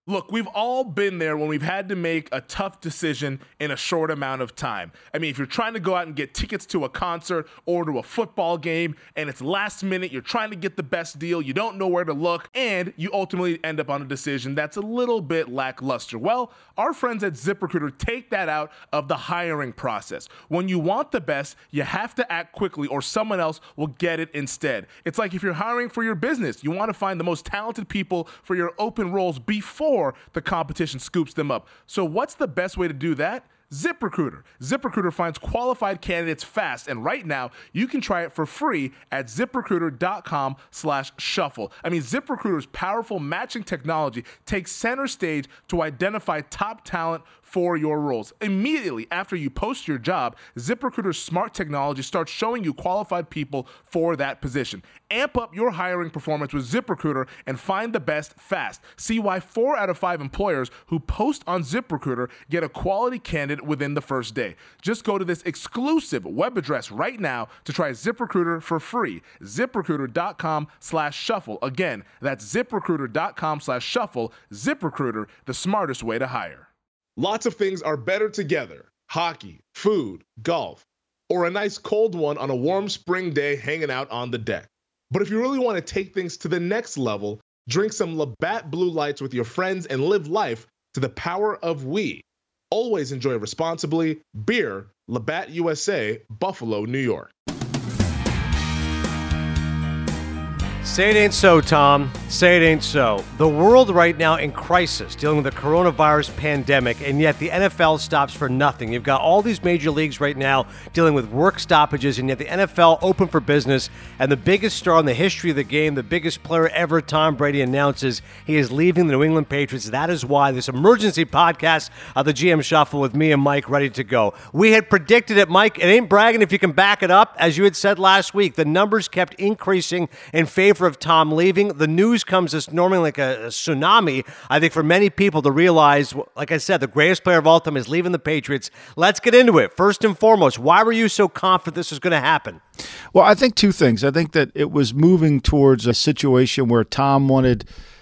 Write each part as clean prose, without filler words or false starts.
Look, we've all been there when we've had to make a tough decision in a short amount of time. I mean, if you're trying to go out and get tickets to a concert or to a football game and it's last minute, you're trying to get the best deal, you don't know where to look, and you ultimately end up on a decision that's a little bit lackluster. Well, our friends at ZipRecruiter take that out of the hiring process. When you want the best, you have to act quickly or someone else will get it instead. It's like if you're hiring for your business, you want to find the most talented people for your open roles before the competition scoops them up. So what's the best way to do that? ZipRecruiter. ZipRecruiter finds qualified candidates fast, and right now you can try it for free at ZipRecruiter.com/shuffle. I mean, ZipRecruiter's powerful matching technology takes center stage to identify top talent for your roles. Immediately after you post your job, ZipRecruiter's smart technology starts showing you qualified people for that position. Amp up your hiring performance with ZipRecruiter and find the best fast. See why 4 out of 5 employers who post on ZipRecruiter get a quality candidate within the first day. Just go to this exclusive web address right now to try ZipRecruiter for free. ZipRecruiter.com/shuffle. Again, that's ZipRecruiter.com/shuffle. ZipRecruiter, the smartest way to hire. Lots of things are better together. Hockey, food, golf, or a nice cold one on a warm spring day hanging out on the deck. But if you really want to take things to the next level, drink some Labatt Blue Lights with your friends and live life to the power of we. Always enjoy responsibly. Beer, Labatt USA, Buffalo, New York. Say it ain't so, Tom. Say it ain't so. The world right now in crisis, dealing with the coronavirus pandemic, and yet the NFL stops for nothing. You've got all these major leagues right now dealing with work stoppages, and yet the NFL open for business, and the biggest star in the history of the game, the biggest player ever, Tom Brady, announces he is leaving the New England Patriots. That is why this emergency podcast of the GM Shuffle with me and Mike ready to go. We had predicted it, Mike. It ain't bragging if you can back it up. As you had said last week, the numbers kept increasing in favor of Tom leaving. The news comes as normally like a tsunami, I think, for many people to realize, like I said, the greatest player of all time is leaving the Patriots. Let's get into it. First and foremost, why were you so confident this was going to happen? Well, I think two things. I think that it was moving towards a situation where Tom wanted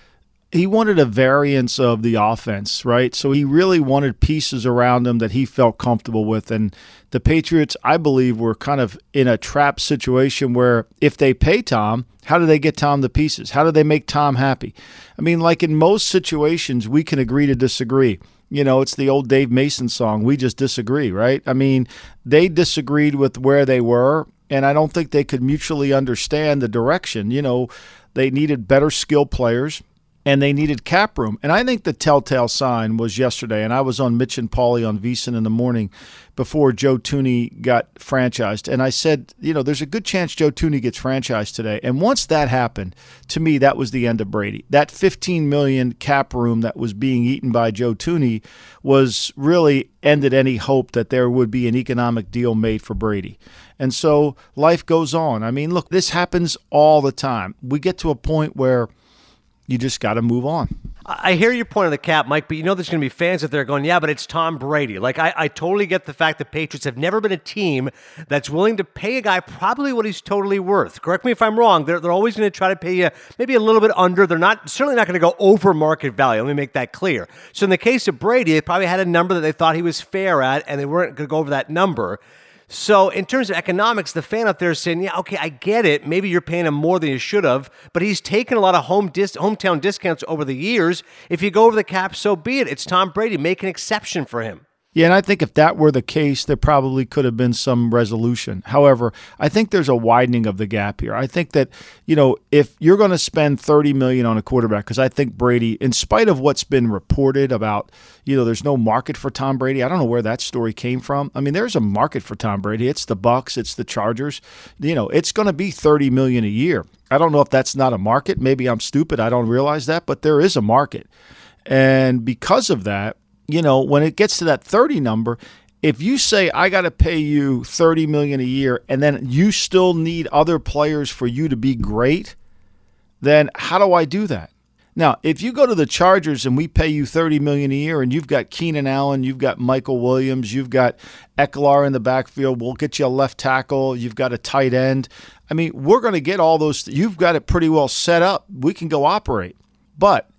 a variance of the offense, right? So he really wanted pieces around him that he felt comfortable with. And the Patriots, I believe, were kind of in a trap situation where if they pay Tom, how do they get Tom the pieces? How do they make Tom happy? I mean, like in most situations, we can agree to disagree. You know, it's the old Dave Mason song, "We Just Disagree," right? I mean, they disagreed with where they were, and I don't think they could mutually understand the direction. You know, they needed better skilled players, and they needed cap room. And I think the telltale sign was yesterday, and I was on Mitch and Paulie on VSiN in the morning before Joe Thuney got franchised. And I said, you know, there's a good chance Joe Thuney gets franchised today. And once that happened, to me, that was the end of Brady. That $15 million cap room that was being eaten by Joe Thuney was really ended any hope that there would be an economic deal made for Brady. And so life goes on. I mean, look, this happens all the time. We get to a point where you just got to move on. I hear your point on the cap, Mike, but you know there's going to be fans out there going, yeah, but it's Tom Brady. Like, I totally get the fact that Patriots have never been a team that's willing to pay a guy probably what he's totally worth. Correct me if I'm wrong. They're always going to try to pay you maybe a little bit under. They're certainly not going to go over market value. Let me make that clear. So in the case of Brady, they probably had a number that they thought he was fair at, and they weren't going to go over that number. So in terms of economics, the fan out there is saying, yeah, okay, I get it. Maybe you're paying him more than you should have, but he's taken a lot of hometown discounts over the years. If you go over the cap, so be it. It's Tom Brady. Make an exception for him. Yeah, and I think if that were the case, there probably could have been some resolution. However, I think there's a widening of the gap here. I think that, you know, if you're going to spend $30 million on a quarterback, because I think Brady, in spite of what's been reported about, you know, there's no market for Tom Brady. I don't know where that story came from. I mean, there's a market for Tom Brady. It's the Bucs. It's the Chargers. You know, it's going to be $30 million a year. I don't know if that's not a market. Maybe I'm stupid. I don't realize that, but there is a market. And because of that, you know, when it gets to that 30 number, if you say, I got to pay you $30 million a year, and then you still need other players for you to be great, then how do I do that? Now, if you go to the Chargers and we pay you $30 million a year and you've got Keenan Allen, you've got Michael Williams, you've got Eckler in the backfield, we'll get you a left tackle, you've got a tight end. I mean, we're going to get all those. You've got it pretty well set up. We can go operate. But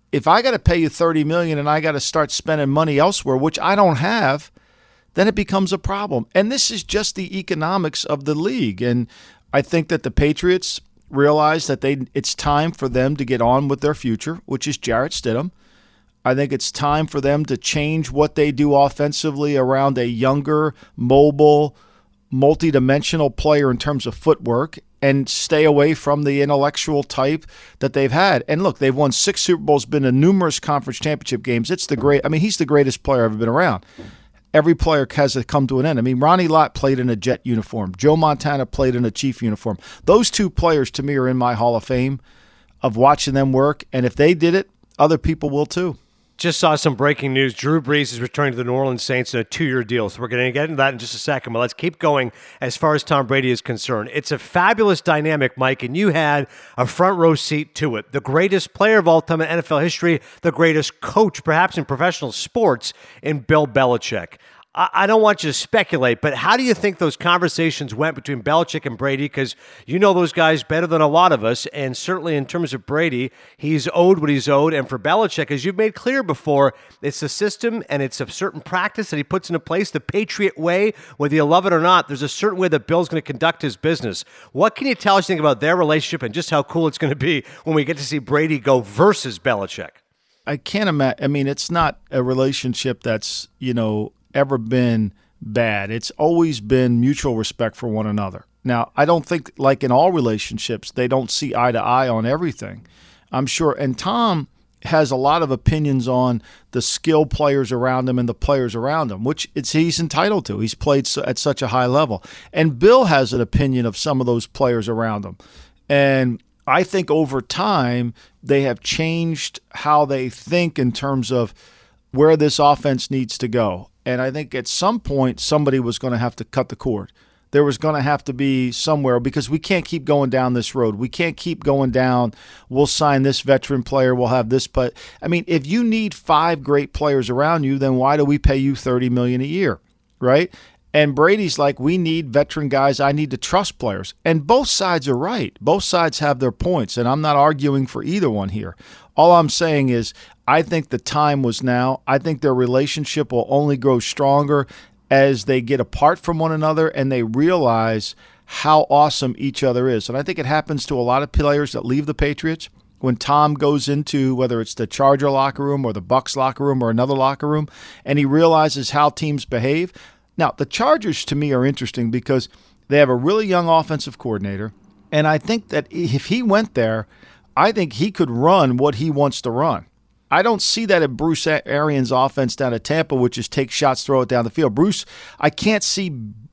If I got to pay you $30 million and I got to start spending money elsewhere, which I don't have, then it becomes a problem. And this is just the economics of the league. And I think that the Patriots realize that it's time for them to get on with their future, which is Jarrett Stidham. I think it's time for them to change what they do offensively around a younger, mobile, multidimensional player in terms of footwork and stay away from the intellectual type that they've had. And look, they've won 6 Super Bowls, been in numerous conference championship games. He's the greatest player I've ever been around. Every player has to come to an end. I mean, Ronnie Lott played in a Jet uniform. Joe Montana played in a Chief uniform. Those 2 players, to me, are in my Hall of Fame of watching them work. And if they did it, other people will too. Just saw some breaking news. Drew Brees is returning to the New Orleans Saints in a 2-year deal. So we're going to get into that in just a second. But let's keep going as far as Tom Brady is concerned. It's a fabulous dynamic, Mike, and you had a front row seat to it. The greatest player of all time in NFL history, the greatest coach, perhaps in professional sports, in Bill Belichick. I don't want you to speculate, but how do you think those conversations went between Belichick and Brady? Because you know those guys better than a lot of us, and certainly in terms of Brady, he's owed what he's owed. And for Belichick, as you've made clear before, it's a system and it's a certain practice that he puts into place, the Patriot way, whether you love it or not. There's a certain way that Bill's going to conduct his business. What can you tell us about their relationship and just how cool it's going to be when we get to see Brady go versus Belichick? I can't imagine. I mean, it's not a relationship that's, ever been bad. It's always been mutual respect for one another. Now, I don't think, like in all relationships, they don't see eye to eye on everything. I'm sure. And Tom has a lot of opinions on the skilled players around him and the players around him, which he's entitled to. He's played at such a high level. And Bill has an opinion of some of those players around him. And I think over time, they have changed how they think in terms of where this offense needs to go. And I think at some point, somebody was going to have to cut the cord. There was going to have to be somewhere, because we can't keep going down this road. We can't keep going down, we'll sign this veteran player, we'll have this. But I mean, if you need 5 great players around you, then why do we pay you $30 million a year, right? And Brady's like, we need veteran guys. I need to trust players. And both sides are right. Both sides have their points, and I'm not arguing for either one here. All I'm saying is I think the time was now. I think their relationship will only grow stronger as they get apart from one another and they realize how awesome each other is. And I think it happens to a lot of players that leave the Patriots. When Tom goes into, whether it's the Charger locker room or the Bucs locker room or another locker room, and he realizes how teams behave. Now, the Chargers, to me, are interesting because they have a really young offensive coordinator, and I think that if he went there, I think he could run what he wants to run. I don't see that at Bruce Arians' offense down at Tampa, which is take shots, throw it down the field. Bruce, I can't see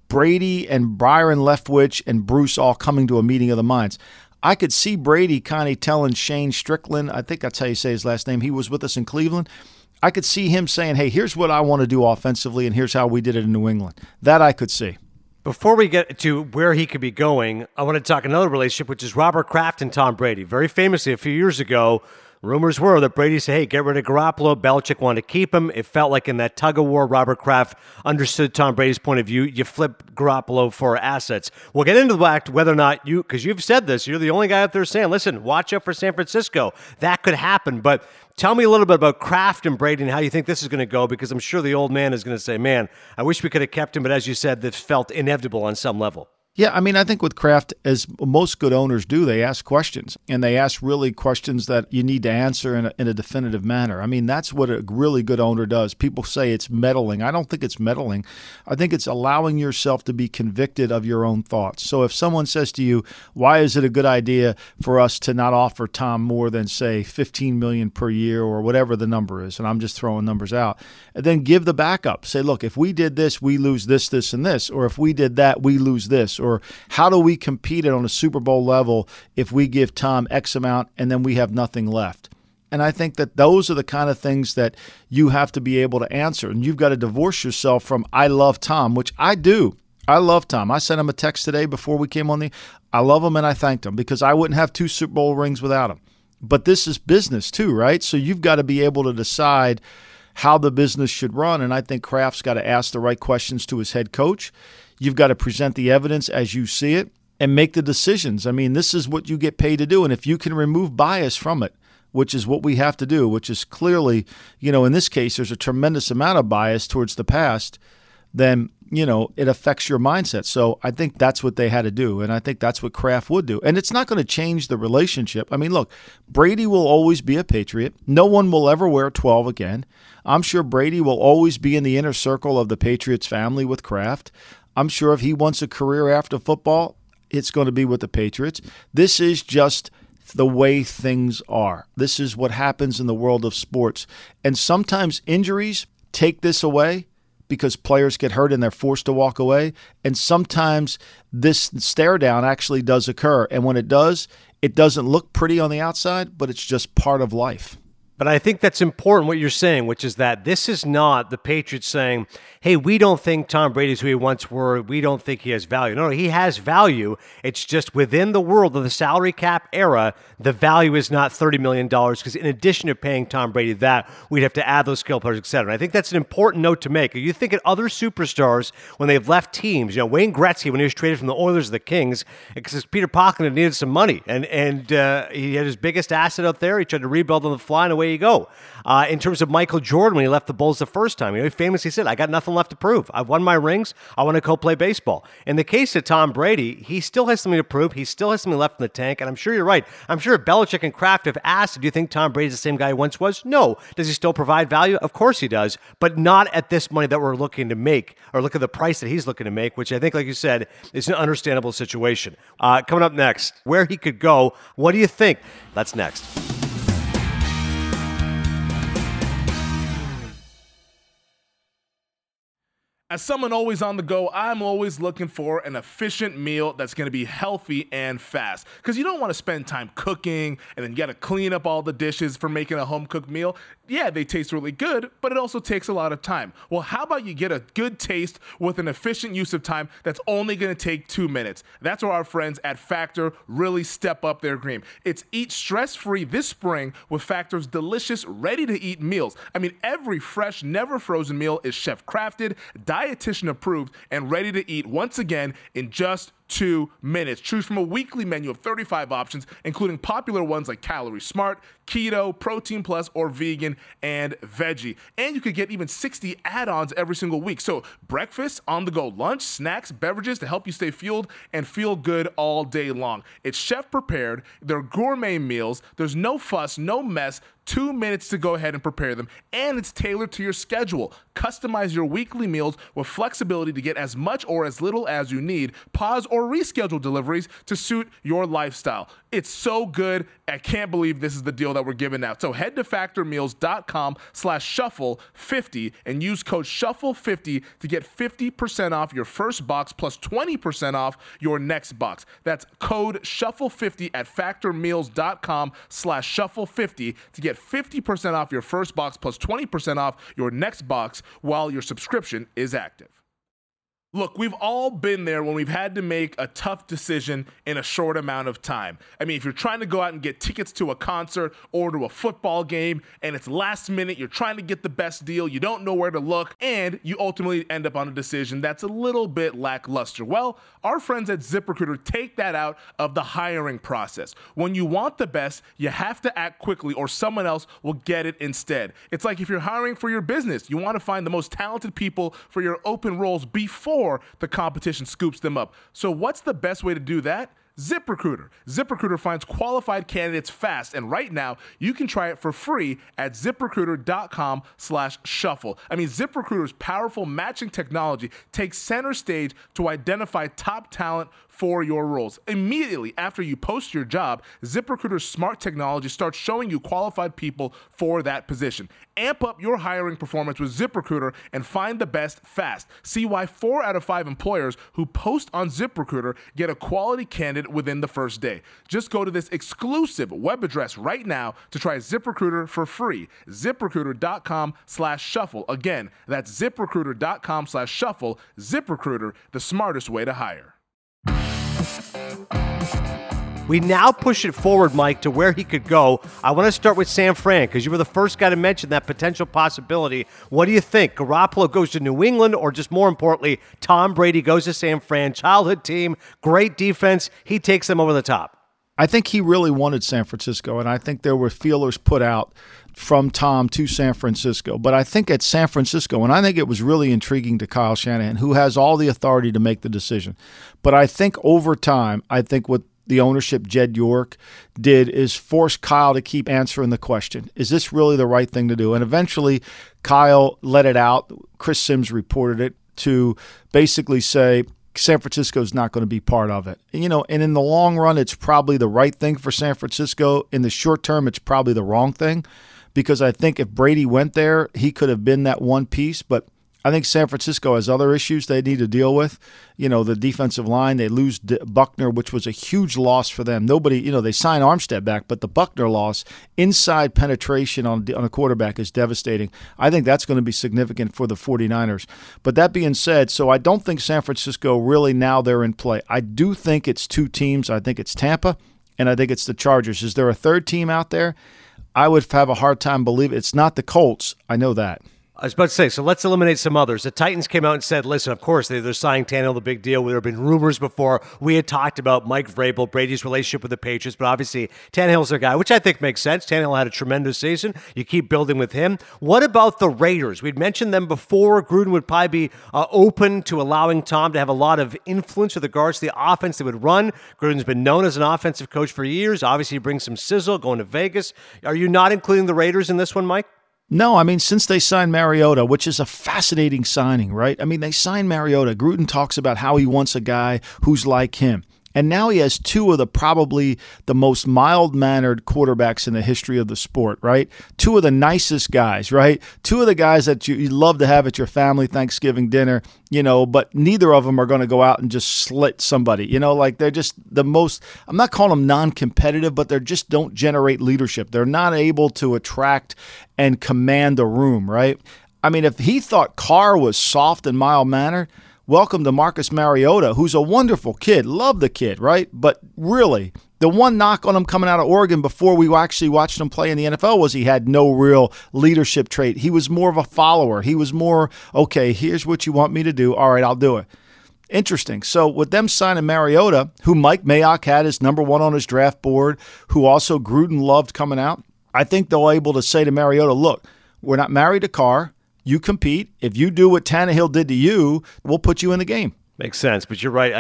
Brady and Byron Leftwich and Bruce all coming to a meeting of the minds. I could see Brady kind of telling Shane Strickland, I think that's how you say his last name, he was with us in Cleveland. I could see him saying, hey, here's what I want to do offensively, and here's how we did it in New England. That I could see. Before we get to where he could be going, I want to talk another relationship, which is Robert Kraft and Tom Brady. Very famously, a few years ago, rumors were that Brady said, hey, get rid of Garoppolo. Belichick wanted to keep him. It felt like in that tug-of-war, Robert Kraft understood Tom Brady's point of view. You flip Garoppolo for assets. We'll get into the fact whether or not you, because you've said this, you're the only guy out there saying, listen, watch out for San Francisco. That could happen. But tell me a little bit about Kraft and Brady and how you think this is going to go, because I'm sure the old man is going to say, man, I wish we could have kept him. But as you said, this felt inevitable on some level. Yeah, I mean, I think with Kraft, as most good owners do, they ask questions, and they ask really questions that you need to answer in a definitive manner. I mean, that's what a really good owner does. People say it's meddling. I don't think it's meddling. I think it's allowing yourself to be convicted of your own thoughts. So if someone says to you, why is it a good idea for us to not offer Tom more than, say, $15 million per year or whatever the number is, and I'm just throwing numbers out, and then give the backup. Say, look, if we did this, we lose this, this, and this, or if we did that, we lose this, or how do we compete on a Super Bowl level if we give Tom X amount and then we have nothing left? And I think that those are the kind of things that you have to be able to answer. And you've got to divorce yourself from I love Tom, which I do. I love Tom. I sent him a text today before we came on I love him and I thanked him because I wouldn't have 2 Super Bowl rings without him. But this is business too, right? So you've got to be able to decide how the business should run. And I think Kraft's got to ask the right questions to his head coach. You've got to present the evidence as you see it and make the decisions. I mean, this is what you get paid to do. And if you can remove bias from it, which is what we have to do, which is clearly, in this case, there's a tremendous amount of bias towards the past, then, it affects your mindset. So I think that's what they had to do, and I think that's what Kraft would do. And it's not going to change the relationship. I mean, look, Brady will always be a Patriot. No one will ever wear 12 again. I'm sure Brady will always be in the inner circle of the Patriots family with Kraft. I'm sure if he wants a career after football, it's going to be with the Patriots. This is just the way things are. This is what happens in the world of sports. And sometimes injuries take this away because players get hurt and they're forced to walk away. And sometimes this stare down actually does occur. And when it does, it doesn't look pretty on the outside, but it's just part of life. But I think that's important what you're saying, which is that this is not the Patriots saying, hey, we don't think Tom Brady's who he once were. We don't think he has value. No, he has value. It's just within the world of the salary cap era, the value is not $30 million because in addition to paying Tom Brady that, we'd have to add those skill players, et cetera. And I think that's an important note to make. You think of other superstars when they've left teams. Wayne Gretzky, when he was traded from the Oilers to the Kings, because Peter Pocklington needed some money. And he had his biggest asset out there. He tried to rebuild on the fly, and away you go. In terms of Michael Jordan, when he left the Bulls the first time, he famously said, I got nothing left to prove. I've won my rings. I want to go play baseball. In the case of Tom Brady, he still has something to prove. He still has something left in the tank. And I'm sure you're right. I'm sure Belichick and Kraft have asked, do you think Tom Brady's the same guy he once was? No. Does he still provide value? Of course he does, but not at this money that we're looking to make, or look at the price that he's looking to make, which I think, like you said, is an understandable situation. Coming up next, where he could go. What do you think? That's next. As someone always on the go, I'm always looking for an efficient meal that's going to be healthy and fast. Because you don't want to spend time cooking and then you got to clean up all the dishes for making a home-cooked meal. Yeah, they taste really good, but it also takes a lot of time. Well, how about you get a good taste with an efficient use of time that's only going to take 2 minutes? That's where our friends at Factor really step up their game. It's eat stress-free this spring with Factor's delicious, ready-to-eat meals. I mean, every fresh, never-frozen meal is chef-crafted, dietitian approved, and ready to eat once again in just 2 minutes. Choose from a weekly menu of 35 options, including popular ones like Calorie Smart, Keto, Protein Plus, or Vegan and Veggie. And you could get even 60 add-ons every single week. So breakfast, on-the-go lunch, snacks, beverages to help you stay fueled and feel good all day long. It's chef prepared. They're gourmet meals. There's no fuss, no mess. 2 minutes to go ahead and prepare them, and it's tailored to your schedule. Customize your weekly meals with flexibility to get as much or as little as you need. Pause or reschedule deliveries to suit your lifestyle. It's so good. I can't believe this is the deal that we're giving out. So head to factormeals.com/shuffle50 and use code shuffle50 to get 50% off your first box plus 20% off your next box. That's code shuffle50 at factormeals.com/shuffle50 to get 50% off your first box plus 20% off your next box while your subscription is active. Look, we've all been there when we've had to make a tough decision in a short amount of time. I mean, if you're trying to go out and get tickets to a concert or to a football game and it's last minute, you're trying to get the best deal, you don't know where to look, and you ultimately end up on a decision that's a little bit lackluster. Well, our friends at ZipRecruiter take that out of the hiring process. When you want the best, you have to act quickly or someone else will get it instead. It's like if you're hiring for your business, you want to find the most talented people for your open roles before the competition scoops them up. So what's the best way to do that? ZipRecruiter. ZipRecruiter finds qualified candidates fast, and right now you can try it for free at ZipRecruiter.com/shuffle. I mean, ZipRecruiter's powerful matching technology takes center stage to identify top talent for your roles. Immediately after you post your job, ZipRecruiter's smart technology starts showing you qualified people for that position. Amp up your hiring performance with ZipRecruiter and find the best fast. See why 4 out of 5 employers who post on ZipRecruiter get a quality candidate within the first day. Just go to this exclusive web address right now to try ZipRecruiter for free. ZipRecruiter.com/shuffle. Again, that's ZipRecruiter.com/shuffle. ZipRecruiter, the smartest way to hire. We now push it forward, Mike, to where he could go. I want to start with San Fran because you were the first guy to mention that potential possibility. What do you think? Garoppolo goes to New England, or just more importantly, Tom Brady goes to San Fran, childhood team, great defense. He takes them over the top. I think he really wanted San Francisco, and I think there were feelers put out from Tom to San Francisco. But I think at San Francisco, and I think it was really intriguing to Kyle Shanahan, who has all the authority to make the decision. But I think over time, I think what the ownership, Jed York, did is force Kyle to keep answering the question, is this really the right thing to do? And eventually, Kyle let it out. Chris Sims reported it to basically say, San Francisco is not going to be part of it. And in the long run, it's probably the right thing for San Francisco. In the short term, it's probably the wrong thing, because I think if Brady went there, he could have been that one piece. But I think San Francisco has other issues they need to deal with. The defensive line, they lose Buckner, which was a huge loss for them. Nobody, they signed Armstead back, but the Buckner loss, inside penetration on a quarterback is devastating. I think that's going to be significant for the 49ers. But that being said, so I don't think San Francisco really now they're in play. I do think it's two teams. I think it's Tampa, and I think it's the Chargers. Is there a third team out there? I would have a hard time believing it's not the Colts. I know that. I was about to say, so let's eliminate some others. The Titans came out and said, listen, of course, they're signing Tannehill, the big deal. There have been rumors before. We had talked about Mike Vrabel, Brady's relationship with the Patriots, but obviously Tannehill's their guy, which I think makes sense. Tannehill had a tremendous season. You keep building with him. What about the Raiders? We'd mentioned them before. Gruden would probably be open to allowing Tom to have a lot of influence with regards to the offense they would run. Gruden's been known as an offensive coach for years. Obviously, he brings some sizzle going to Vegas. Are you not including the Raiders in this one, Mike? No, since they signed Mariota, which is a fascinating signing, right? They signed Mariota. Gruden talks about how he wants a guy who's like him. And now he has two of probably the most mild-mannered quarterbacks in the history of the sport, right? Two of the nicest guys, right? Two of the guys that you love to have at your family Thanksgiving dinner, but neither of them are going to go out and just slit somebody. They're just the most, I'm not calling them non-competitive, but they just don't generate leadership. They're not able to attract and command a room, right? If he thought Carr was soft and mild-mannered, welcome to Marcus Mariota, who's a wonderful kid. Love the kid, right? But really, the one knock on him coming out of Oregon before we actually watched him play in the NFL was he had no real leadership trait. He was more of a follower. He was more, okay, here's what you want me to do. All right, I'll do it. Interesting. So with them signing Mariota, who Mike Mayock had as number one on his draft board, who also Gruden loved coming out, I think they're able to say to Mariota, look, we're not married to Carr. You compete. If you do what Tannehill did to you, we'll put you in the game. Makes sense, but you're right.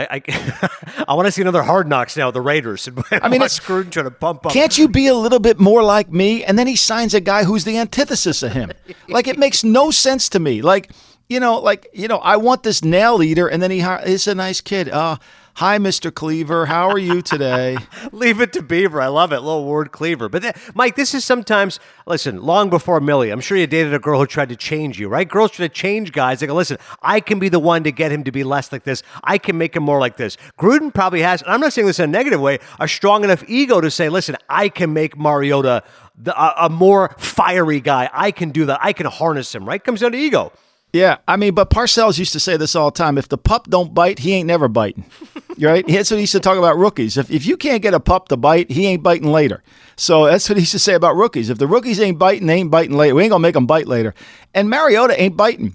I want to see another Hard Knocks now, the Raiders. It's Gruden trying to pump up. Can't you be a little bit more like me? And then he signs a guy who's the antithesis of him. It makes no sense to me. I want this nail eater, and then he's a nice kid. Hi, Mr. Cleaver. How are you today? Leave it to Beaver. I love it. Little word Cleaver. But Mike, this is sometimes, listen, long before Millie, I'm sure you dated a girl who tried to change you, right? Girls try to change guys. They go, listen, I can be the one to get him to be less like this. I can make him more like this. Gruden probably has, and I'm not saying this in a negative way, a strong enough ego to say, listen, I can make Mariota a more fiery guy. I can do that. I can harness him, right? Comes down to ego. Yeah, but Parcells used to say this all the time. If the pup don't bite, he ain't never biting. Right? That's what he used to talk about rookies. If you can't get a pup to bite, he ain't biting later. So that's what he used to say about rookies. If the rookies ain't biting, they ain't biting later. We ain't going to make them bite later. And Mariota ain't biting.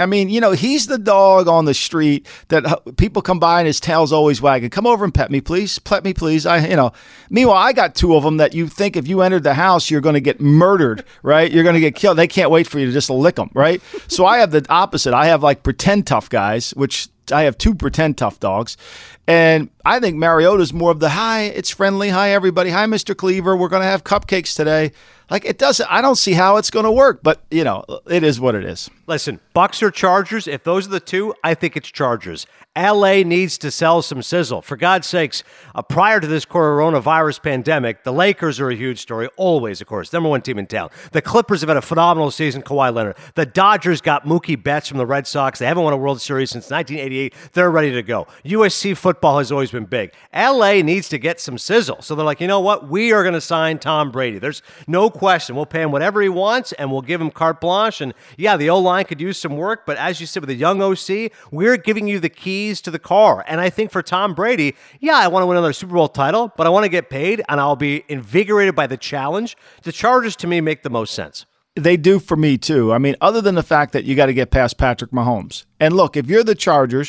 He's the dog on the street that people come by and his tail's always wagging. Come over and pet me, please. Pet me, please. Meanwhile, I got two of them that you think if you entered the house, you're going to get murdered, right? You're going to get killed. They can't wait for you to just lick them, right? So I have the opposite. I have pretend tough guys, which I have two pretend tough dogs. And I think Mariota's more of the, hi, it's friendly. Hi, everybody. Hi, Mr. Cleaver. We're going to have cupcakes today. It doesn't, I don't see how it's going to work, but, it is what it is. Listen, Bucks or Chargers, if those are the two, I think it's Chargers. LA needs to sell some sizzle. For God's sakes, prior to this coronavirus pandemic, the Lakers are a huge story, always, of course, number one team in town. The Clippers have had a phenomenal season, Kawhi Leonard. The Dodgers got Mookie Betts from the Red Sox. They haven't won a World Series since 1988. They're ready to go. USC football has always been big. LA needs to get some sizzle. So they're like, you know what? We are going to sign Tom Brady. There's no question. We'll pay him whatever he wants, and we'll give him carte blanche. And yeah, the O-line could use some work, but as you said, with a young OC, we're giving you the keys to the car. And I think for Tom Brady, yeah, I want to win another Super Bowl title, but I want to get paid, and I'll be invigorated by the challenge. The Chargers, to me, make the most sense. They do for me, too. Other than the fact that you got to get past Patrick Mahomes. And look, if you're the Chargers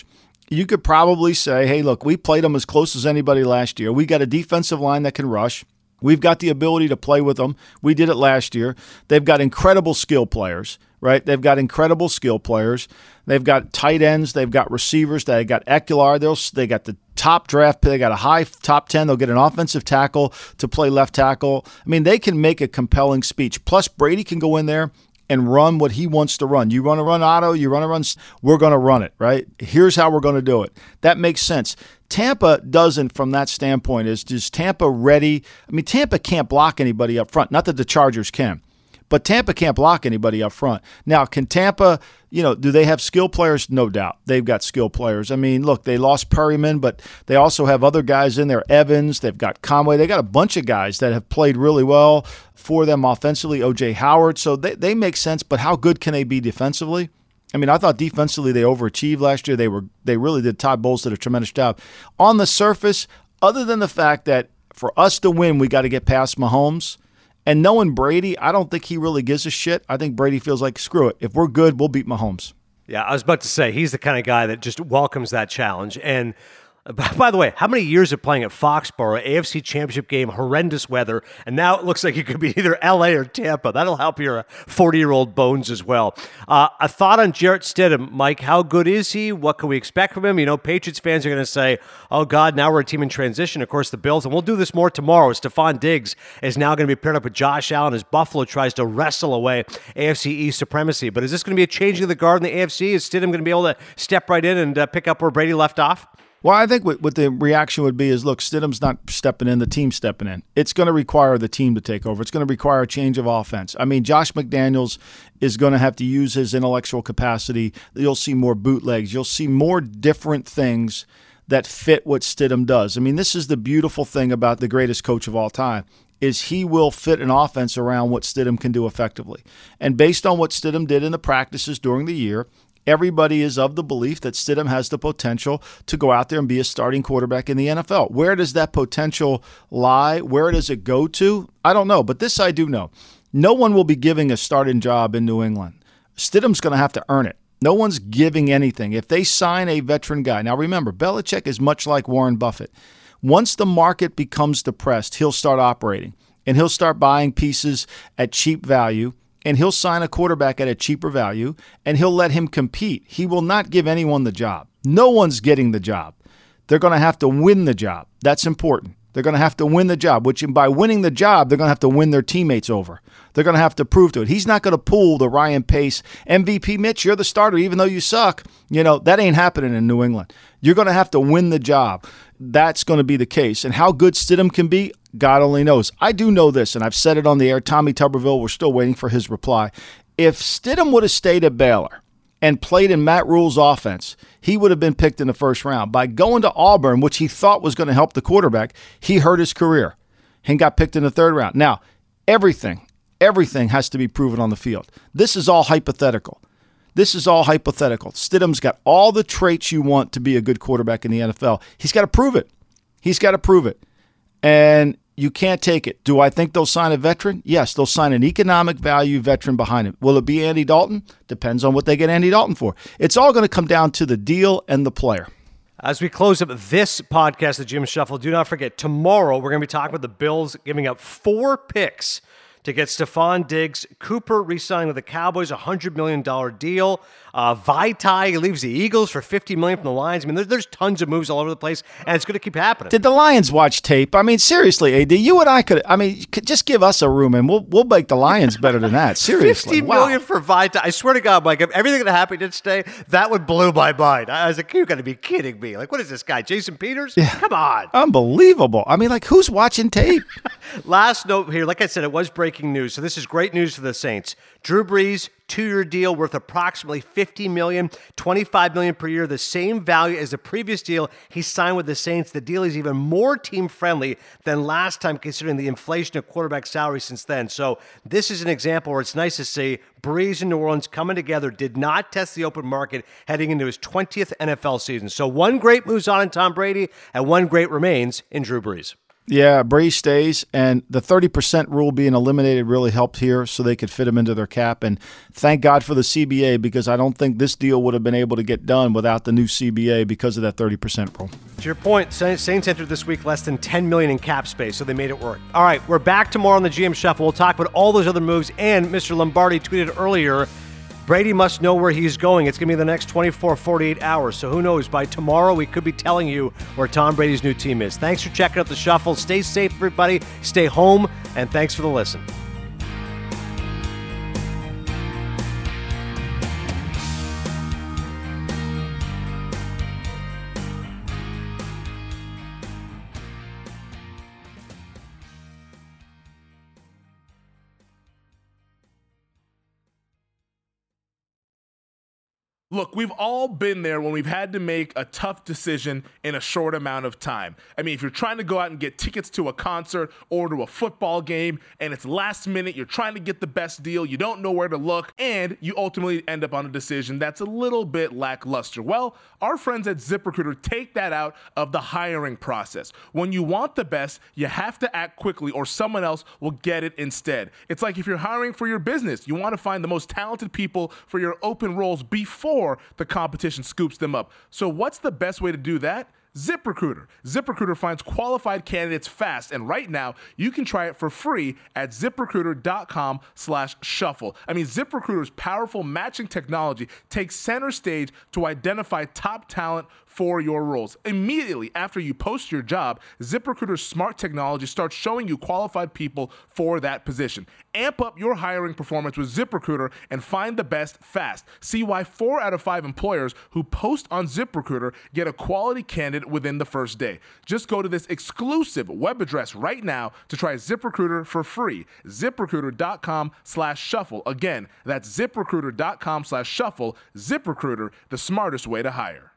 you could probably say, hey, look, we played them as close as anybody last year. We got a defensive line that can rush. We've got the ability to play with them. We did it last year. They've got incredible skill players, right? They've got incredible skill players. They've got tight ends. They've got receivers. They got Ekeler. They got the top draft pick. They got a high top 10. They'll get an offensive tackle to play left tackle. I mean, they can make a compelling speech. Plus, Brady can go in there and run what he wants to run. You want to run auto, you want to run, we're going to run it, right? Here's how we're going to do it. That makes sense. Tampa doesn't from that standpoint. Is Tampa ready? I mean, Tampa can't block anybody up front. Not that the Chargers can, but Tampa can't block anybody up front. Now, can Tampa, do they have skill players? No doubt. They've got skill players. I mean, look, they lost Perryman, but they also have other guys in there. Evans, they've got Conway. They got a bunch of guys that have played really well for them offensively. O.J. Howard. So they make sense, but how good can they be defensively? I mean, I thought defensively they overachieved last year. They really did. Todd Bowles did a tremendous job. On the surface, other than the fact that for us to win, we got to get past Mahomes. And knowing Brady, I don't think he really gives a shit. I think Brady feels like, screw it. If we're good, we'll beat Mahomes. Yeah, I was about to say, he's the kind of guy that just welcomes that challenge. And by the way, how many years of playing at Foxborough, AFC Championship game, horrendous weather, and now it looks like it could be either LA or Tampa. That'll help your 40-year-old bones as well. A thought on Jarrett Stidham, Mike. How good is he? What can we expect from him? Patriots fans are going to say, oh, God, now we're a team in transition. Of course, the Bills, and we'll do this more tomorrow. Stephon Diggs is now going to be paired up with Josh Allen as Buffalo tries to wrestle away AFC East supremacy. But is this going to be a changing of the guard in the AFC? Is Stidham going to be able to step right in and pick up where Brady left off? Well, I think what the reaction would be is, look, Stidham's not stepping in, the team's stepping in. It's going to require the team to take over. It's going to require a change of offense. I mean, Josh McDaniels is going to have to use his intellectual capacity. You'll see more bootlegs. You'll see more different things that fit what Stidham does. I mean, this is the beautiful thing about the greatest coach of all time, is he will fit an offense around what Stidham can do effectively. And based on what Stidham did in the practices during the year, everybody is of the belief that Stidham has the potential to go out there and be a starting quarterback in the NFL. Where does that potential lie? Where does it go to? I don't know, but this I do know. No one will be giving a starting job in New England. Stidham's going to have to earn it. No one's giving anything. If they sign a veteran guy, now remember, Belichick is much like Warren Buffett. Once the market becomes depressed, he'll start operating, and he'll start buying pieces at cheap value, and he'll sign a quarterback at a cheaper value, and he'll let him compete. He will not give anyone the job. No one's getting the job. They're going to have to win the job. That's important. They're going to have to win the job, which by winning the job, they're going to have to win their teammates over. They're going to have to prove to it. He's not going to pull the Ryan Pace, MVP, Mitch, you're the starter, even though you suck. That ain't happening in New England. You're going to have to win the job. That's going to be the case. And how good Stidham can be, God only knows. I do know this, and I've said it on the air. Tommy Tuberville, we're still waiting for his reply. If Stidham would have stayed at Baylor and played in Matt Rule's offense, he would have been picked in the first round. By going to Auburn, which he thought was going to help the quarterback, he hurt his career and got picked in the third round. Now, everything has to be proven on the field. This is all hypothetical. Stidham's got all the traits you want to be a good quarterback in the NFL. He's got to prove it. And you can't take it. Do I think they'll sign a veteran? Yes, they'll sign an economic value veteran behind him. Will it be Andy Dalton? Depends on what they get Andy Dalton for. It's all going to come down to the deal and the player. As we close up this podcast, the Jim Shuffle, do not forget, tomorrow we're going to be talking about the Bills giving up 4 picks to get Stephon Diggs. Cooper re-signing with the Cowboys, a $100 million deal. Vaitai leaves the Eagles for $50 million from the Lions. I mean, there's tons of moves all over the place, and it's going to keep happening. Did the Lions watch tape? I mean, seriously, AD, you and I could. I mean, just give us a room, and we'll make the Lions better than that. Seriously, $50 million for Vaitai. I swear to God, Mike, if everything that happened today, that would blow my mind. I was like, you got to be kidding me! Like, what is this guy, Jason Peters? Yeah. Come on, unbelievable. I mean, like, who's watching tape? Last note here, like I said, it was breaking news, so this is great news for the Saints. Drew Brees, 2-year deal worth approximately $50 million, $25 million per year, the same value as the previous deal he signed with the Saints. The deal is even more team-friendly than last time, considering the inflation of quarterback salary since then. So this is an example where it's nice to see Brees and New Orleans coming together, did not test the open market heading into his 20th NFL season. So one great moves on in Tom Brady, and one great remains in Drew Brees. Yeah, Brady stays, and the 30% rule being eliminated really helped here so they could fit him into their cap. And thank God for the CBA, because I don't think this deal would have been able to get done without the new CBA because of that 30% rule. To your point, Saints entered this week less than $10 million in cap space, so they made it work. All right, we're back tomorrow on the GM Shuffle. We'll talk about all those other moves, and Mr. Lombardi tweeted earlier, Brady must know where he's going. It's going to be the next 24, 48 hours. So who knows? By tomorrow, we could be telling you where Tom Brady's new team is. Thanks for checking out the Shuffle. Stay safe, everybody. Stay home, and thanks for the listen. Look, we've all been there when we've had to make a tough decision in a short amount of time. I mean, if you're trying to go out and get tickets to a concert or to a football game and it's last minute, you're trying to get the best deal, you don't know where to look, and you ultimately end up on a decision that's a little bit lackluster. Well, our friends at ZipRecruiter take that out of the hiring process. When you want the best, you have to act quickly or someone else will get it instead. It's like if you're hiring for your business, you want to find the most talented people for your open roles before the competition scoops them up. So what's the best way to do that? ZipRecruiter. ZipRecruiter finds qualified candidates fast, and right now you can try it for free at ZipRecruiter.com/shuffle. I mean, ZipRecruiter's powerful matching technology takes center stage to identify top talent for your roles. Immediately after you post your job, ZipRecruiter's smart technology starts showing you qualified people for that position. Amp up your hiring performance with ZipRecruiter and find the best fast. See why 4 out of 5 employers who post on ZipRecruiter get a quality candidate within the first day. Just go to this exclusive web address right now to try ZipRecruiter for free. ZipRecruiter.com/shuffle. Again, that's ZipRecruiter.com/shuffle. ZipRecruiter, the smartest way to hire.